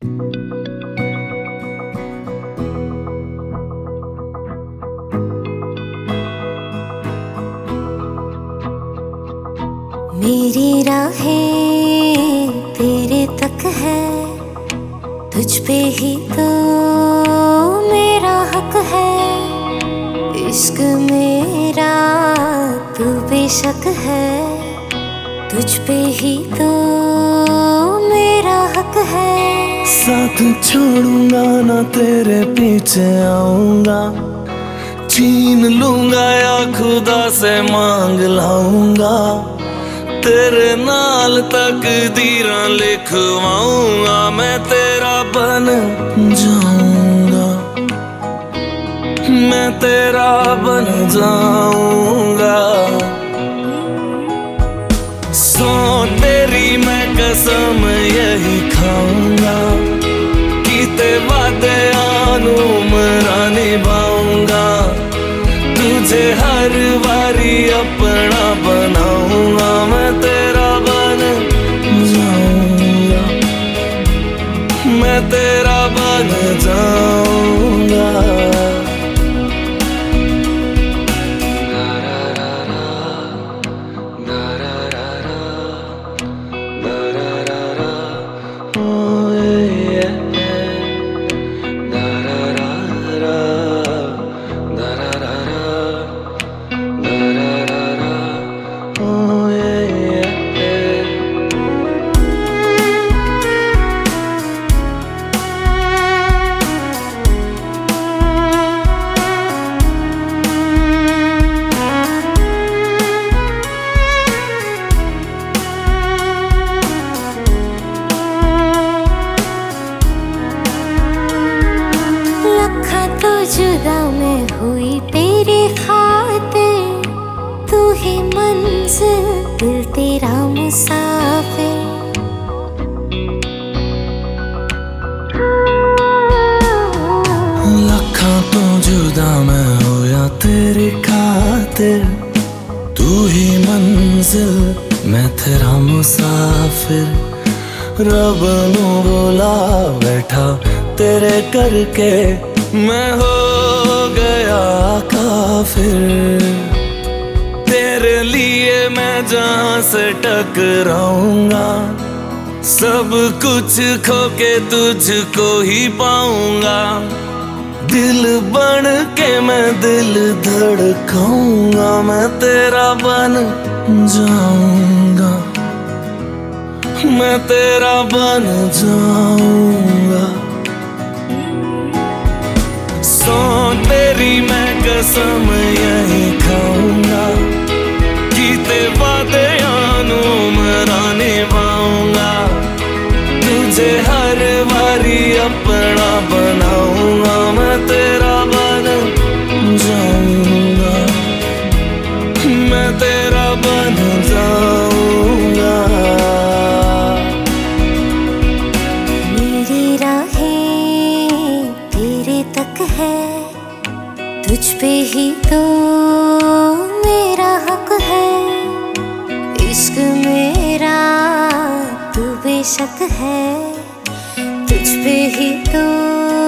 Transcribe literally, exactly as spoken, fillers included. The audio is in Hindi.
मेरी राहें तेरे तक है, तुझ पे ही तो मेरा हक है। इश्क मेरा तू बेशक है, तुझ पे ही तो मेरा हक है। साथ छोड़ूंगा ना तेरे पीछे आऊंगा, छीन लूंगा या खुदा से मांग लाऊंगा। तेरे नाल तकदीरां लिखवाऊंगा, मैं तेरा बन जाऊंगा, मैं तेरा बन जाऊंगा। सौ तेरी मैं कसम यही खाऊंगा, कीते वादे आनू मरा निभाऊंगा। तुझे हर बारी अपना बनाऊंगा, मैं तेरा बन जाऊंगा, मैं तेरा बन जाऊंगा। जुदा मैं हुई तेरे खातिर, तू ही मंजिल दिल तेरा मुसाफिर। लखा तो जुदा मैं होया तेरे खातिर, तू ही मंजिल मैं तेरा मुसाफिर। रब नू बोला बैठा तेरे करके, मैं हो गया काफिर। तेरे लिए मैं जहां से टकराऊंगा, सब कुछ खो के तुझको ही पाऊंगा। दिल बन के मैं दिल धड़काऊंगा, मैं तेरा बन जाऊंगा, मैं तेरा बन जाऊंगा। सौ तेरी मैं कसम यही खाऊंगा, कीते वादे आनू मरा निभाऊंगा। तुझे हर बारी अपना बनाऊंगा, मैं तेरा बन जाऊंगा, मैं तेरा बन जाऊंगा। मेरी राहें तेरे तक है, तुझ पे ही तो मेरा हक है। इश्क मेरा तू बेशक है, तुझ पे ही तो